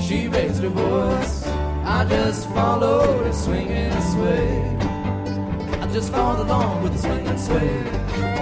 she raised her voice. I just followed her swing and sway. I just followed along with the swing and sway.